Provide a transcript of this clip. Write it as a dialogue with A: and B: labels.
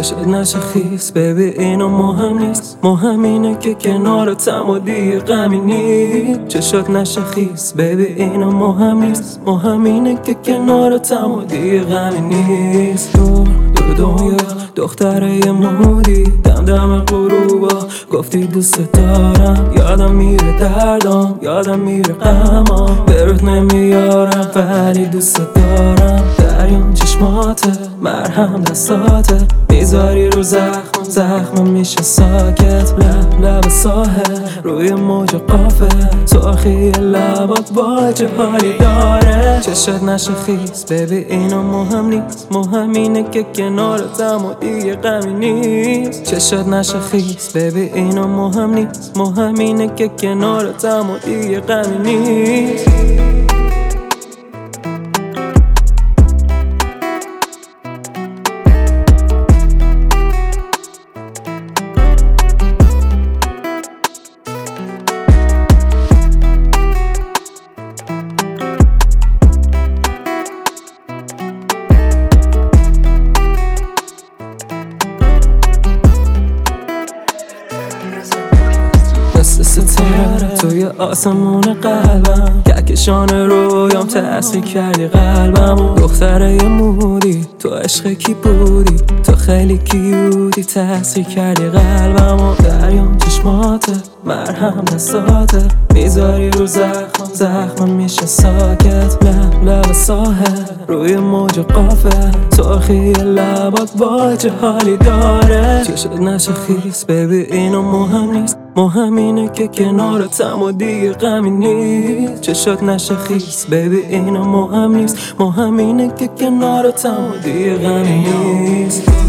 A: چشت نشه خیس ببین اینو مهم نیست، مهم اینه که کنارتم و دیگه غمی نیست. چشت نشه خیس ببین اینو مهم نیست، مهم اینه که کنارتم و دیگه غمی نیست. دور دنیا دختره مودی دم غروبا گفتی دوست دارم، یادم میره دردم، یادم میره غمم، برات نمیارم ولی دوست دارم. دریام چشماته، مرهم دستاته، میذاری رو زخمم میشه ساکت. لب ساحل روی موج قافه، سرخی لبات با چه حالی داره. چشت نشه خیس ببین اینو مهم نیست، مهم اینه که کنارتم و دیگه غمی نیست. چشت نشه خیس ببین اینو مهم نیست، مهم اینه که کنارتم و دیگه غمی نیست. ستاره توی آسمون قلبم، کهکشان رویام تأثیر کردی قلبم. دختره مودی تو عشق کی بودی، تو خیلی کیوتی تأثیر کردی قلبم. دریام چشماته، مرهم دستاته، میذاری رو زخمم میشه ساکت. لب ساحل روی موج قافه، سرخی لبات با چه حالی داره. چشت نشه خیس ببین اینو مهم نیست، مهم اینه که کنارتم و دیگه غمی نیست. چشت نشه خیس ببین اینو مهم نیست، مهم اینه که کنارتم و دیگه غمی نیست.